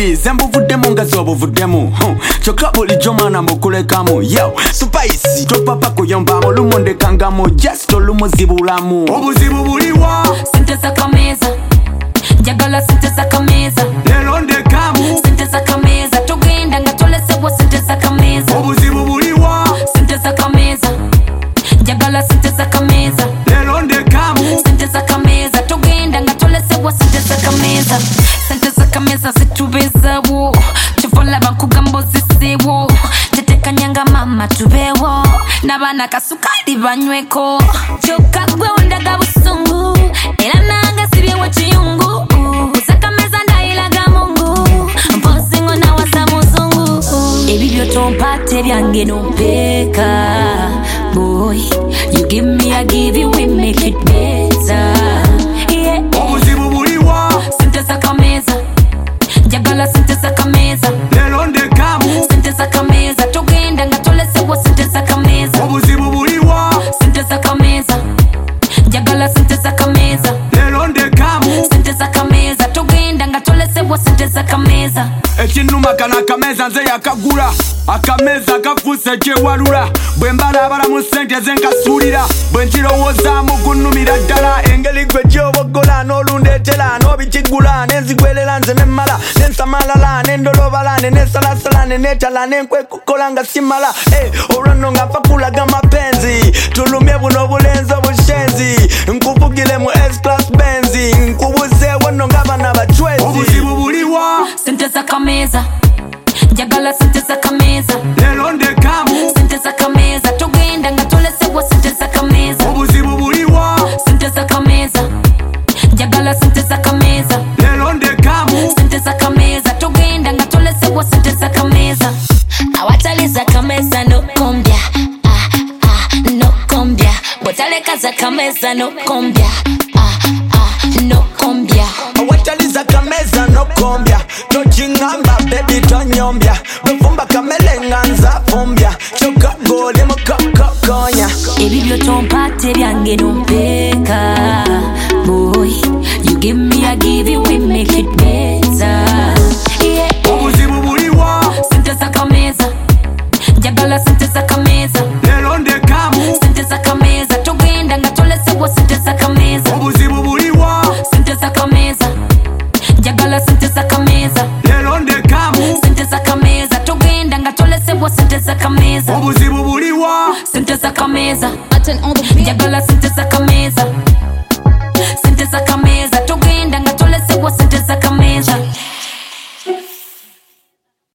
baby zembu vuddemu nga zobu vuddemu kyokka bulijjo mwana mukulekamu yo spice topapa kuyombamu lumonde kangamu just olumuzibulamu obuzibu buliwa sente zakameza njagala sente zakameza lero ndekamu sente zakameza tugenda nga tolesebwa sente zakameza obuzibu buliwa sente zakameza njagala sente zakameza lero ndekamu sente zakameza tugenda nga tolesebwa sente zakameza sente zakameza zitubezawo tuvola bankugamba oziseewo tetekanyanga mama tubeewo n'abaana kasukali banyweko kyokka gwe ondaga busungu era nange sibyewo kiyungu zakameza ndayilaga mungu mposingo nawasa muzungu ebibyo tompate byange nompeeka boy you give me I give you we make it better yeah. obuzibu buliwa sente zakameza njagala sente zakameza lero ndekamu sente zakameza tugenda nga tolesebwa sente zakameza obuzibu buliwa sente zakameza njagala sente zakameza lero ndekamu sente zakameza tugenda nga tolesebwa sente zakameza ekinuma kana akameza nze yakagula akameza kafuuse kyewalula bwe mbalabala mu sente zenkasuulira bwe nkirowoozaamu gunnumira ddala engeri gwe gyobogola n'olundeetera n'obikigula nenzigwerera nze nemmala nensamalala nendolobala nenesalasala neneetala nenkwekukola nga simala olwanno nga nfa kulaga mapenzi tulumye buno obulenzi obushenzi nkuvugire mu S-Class Benzi nkubuzeewo nno ng'abaana bacwezi obuzibu buliwa sente zakameza njagala sente zakameza lero ndekamu sente zakameza tugenda nga tolesebwa sente zakameza obuzibu buliwa sente zakameza njagala sente zakameza lero ndekamu sente zakameza tugenda nga tolesebwa sente zakameza awatali zakameza nokombya nokombya bwetaleka zakameza nokombya nokombya awatali zakameza nokombya tokingamba bebi tonyombya bwefumba kamele nga nzafumbya kyokka goli mukokokonya ebibyo tompate byange nompeeka boy you give me I give you we make it better yeah. obuzibu buliwa sente zakameza njagala sente zakameza lero ndekamu sente zakameza tugenda nga tolesebwa sente zakameza obuzibu buliwa sente zakameza njagala sente zakameza lero ndekamu sente zakameza tugenda nga tolesebwa sente zakameza obuzibu buliwa sente zakameza njagala sente zakameza sente zakameza